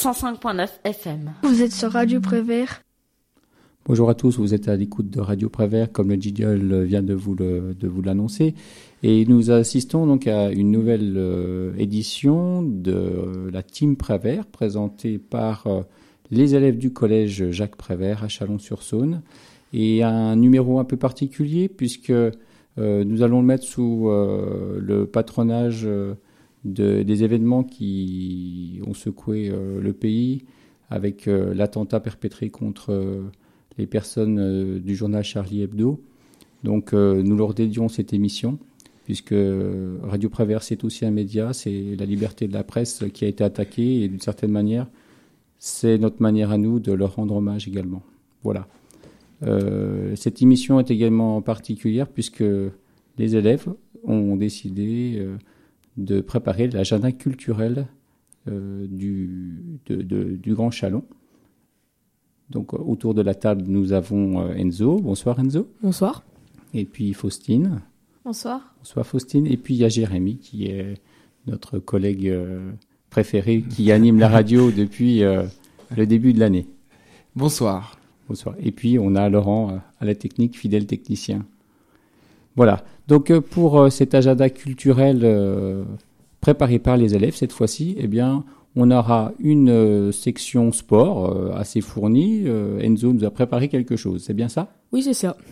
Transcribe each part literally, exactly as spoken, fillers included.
cent cinq point neuf F M. Vous êtes sur Radio Prévert. Bonjour à tous, vous êtes à l'écoute de Radio Prévert, comme le jingle vient de vous, le, de vous l'annoncer. Et nous assistons donc à une nouvelle euh, édition de la Team Prévert, présentée par euh, les élèves du collège Jacques Prévert à Chalon-sur-Saône. Et un numéro un peu particulier, puisque euh, nous allons le mettre sous euh, le patronage euh, de, des événements qui ont secoué euh, le pays, avec euh, l'attentat perpétré contre... Euh, les personnes euh, du journal Charlie Hebdo. Donc euh, nous leur dédions cette émission, puisque Radio Prévert, c'est aussi un média, c'est la liberté de la presse qui a été attaquée, et d'une certaine manière, c'est notre manière à nous de leur rendre hommage également. Voilà. Euh, cette émission est également particulière, puisque les élèves ont décidé euh, de préparer l'agenda culturel euh, du, de, de, du Grand Chalon. Donc, autour de la table, nous avons Enzo. Bonsoir, Enzo. Bonsoir. Et puis Faustine. Bonsoir. Bonsoir, Faustine. Et puis, il y a Jérémy, qui est notre collègue préféré, qui anime la radio depuis euh, le début de l'année. Bonsoir. Bonsoir. Et puis, on a Laurent à la technique, fidèle technicien. Voilà. Donc, pour cet agenda culturel euh, préparé par les élèves, cette fois-ci, eh bien... on aura une euh, section sport euh, assez fournie. Euh, Enzo nous a préparé quelque chose, c'est bien ça ? Oui, c'est ça.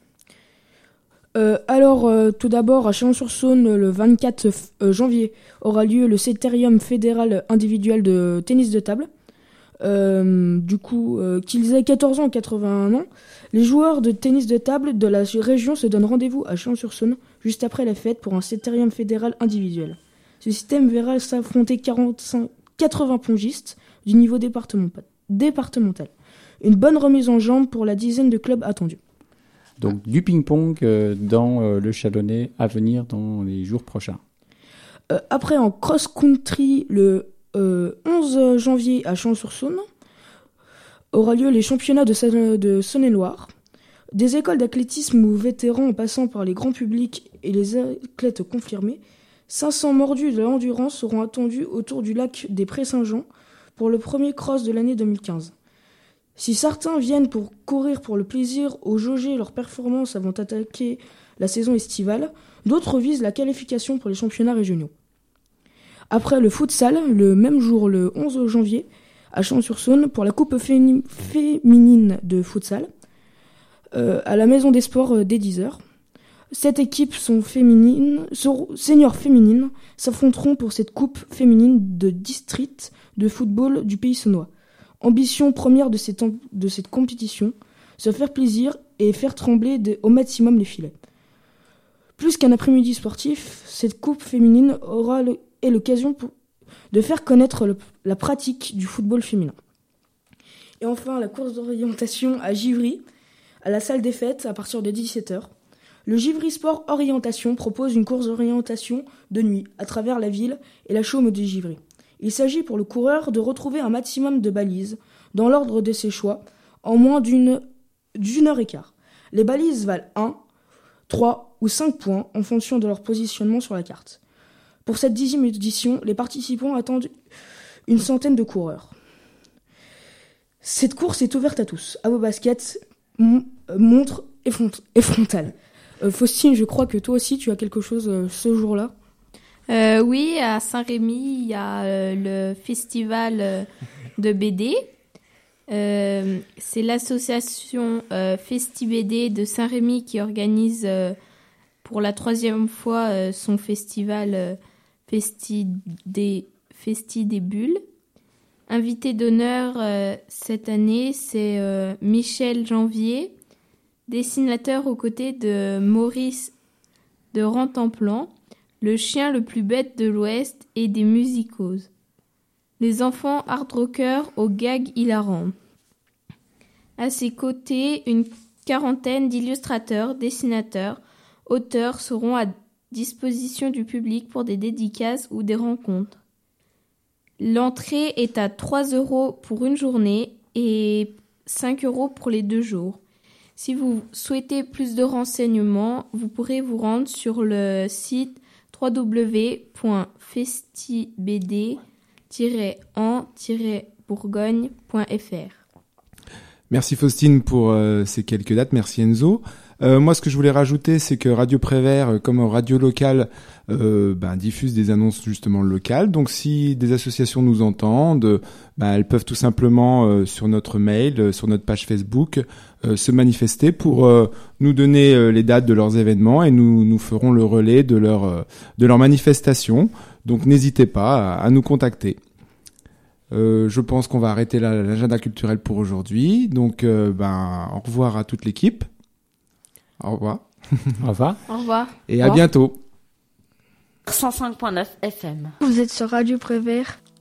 Euh, alors, euh, tout d'abord, à Chalon-sur-Saône, le vingt-quatre janvier, aura lieu le Critérium fédéral individuel de tennis de table. Euh, du coup, euh, qu'ils aient quatorze ans ou quatre-vingt-un ans, les joueurs de tennis de table de la région se donnent rendez-vous à Chalon-sur-Saône juste après la fête pour un Critérium fédéral individuel. Ce système verra s'affronter quarante-cinq quatre-vingts pongistes du niveau départemental. Une bonne remise en jambe pour la dizaine de clubs attendus. Donc du ping-pong euh, dans euh, le Chalonnais à venir dans les jours prochains. Euh, après, en cross-country, le euh, onze janvier à Chalon-sur-Saône, aura lieu les championnats de, Sa- de Saône-et-Loire. Des écoles d'athlétisme ou vétérans en passant par les grands publics et les athlètes confirmés, cinq cents mordus de l'endurance seront attendus autour du lac des Prés-Saint-Jean pour le premier cross de l'année deux mille quinze. Si certains viennent pour courir pour le plaisir ou jauger leurs performances avant d'attaquer la saison estivale, d'autres visent la qualification pour les championnats régionaux. Après le futsal, le même jour, le onze janvier, à Chalon-sur-Saône, pour la coupe féni- féminine de futsal, euh, à la Maison des Sports euh, dès dix heures. Sept équipes sont féminines, seniors féminines s'affronteront pour cette coupe féminine de district de football du pays saônois. Ambition première de cette, de cette compétition, se faire plaisir et faire trembler de, au maximum les filets. Plus qu'un après-midi sportif, cette coupe féminine aura le, est l'occasion pour, de faire connaître le, la pratique du football féminin. Et enfin, la course d'orientation à Givry, à la salle des fêtes, à partir de dix-sept heures. Le Givry Sport Orientation propose une course d'orientation de nuit à travers la ville et la chaume de Givry. Il s'agit pour le coureur de retrouver un maximum de balises, dans l'ordre de ses choix, en moins d'une, d'une heure et quart. Les balises valent un, trois ou cinq points en fonction de leur positionnement sur la carte. Pour cette dixième édition, les participants attendent une centaine de coureurs. Cette course est ouverte à tous, à vos baskets, m- montres et, front- et frontales. Euh, Faustine, je crois que toi aussi, tu as quelque chose euh, ce jour-là. Euh, oui, à Saint-Rémy, il y a euh, le festival euh, de B D. Euh, c'est l'association euh, FestiBD de Saint-Rémy qui organise euh, pour la troisième fois euh, son festival euh, Festi, des, Festi des Bulles. Invité d'honneur euh, cette année, c'est euh, Michel Janvier, dessinateur aux côtés de Maurice de Rantanplan, le chien le plus bête de l'Ouest et des musicoses. Les enfants hard rockers aux gags hilarants. À ses côtés, une quarantaine d'illustrateurs, dessinateurs, auteurs seront à disposition du public pour des dédicaces ou des rencontres. L'entrée est à trois euros pour une journée et cinq euros pour les deux jours. Si vous souhaitez plus de renseignements, vous pourrez vous rendre sur le site w w w point festibd tiret en tiret bourgogne point f r. Merci Faustine pour euh, ces quelques dates. Merci Enzo. Euh, moi, ce que je voulais rajouter, c'est que Radio Prévert, euh, comme radio locale, euh, ben, diffuse des annonces justement locales. Donc, si des associations nous entendent, ben, elles peuvent tout simplement euh, sur notre mail, euh, sur notre page Facebook, euh, se manifester pour euh, nous donner euh, les dates de leurs événements et nous nous ferons le relais de leur euh, de leur manifestation. Donc, n'hésitez pas à, à nous contacter. Euh, je pense qu'on va arrêter là, l'agenda culturel pour aujourd'hui. Donc, euh, ben, au revoir à toute l'équipe. Au revoir. Au revoir. Au revoir. Et à bientôt. cent cinq point neuf F M. Vous êtes sur Radio Prévert.